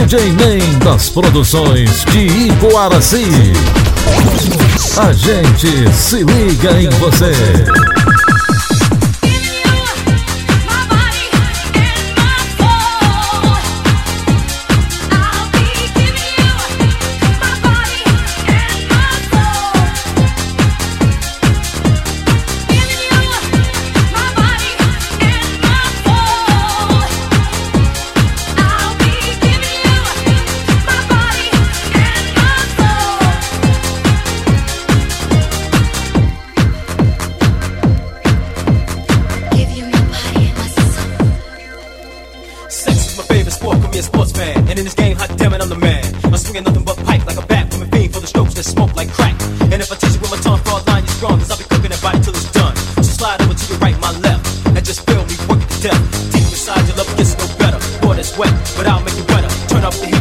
DJ Nem das produções de Ipoaraci. A gente se liga em você. Sports fan, and in this game, hot damn it, I'm the man. I'm swinging nothing but pipe like a bat from a fiend for the strokes that smoke like crack. And if I teach you with my tongue, for all line you're strong, cause I'll be cooking that body till it's done. So slide over to your right, my left, and just feel me work it to death. Deep inside your love gets no better. Boy, that's wet, but I'll make it wetter. Turn up the heat.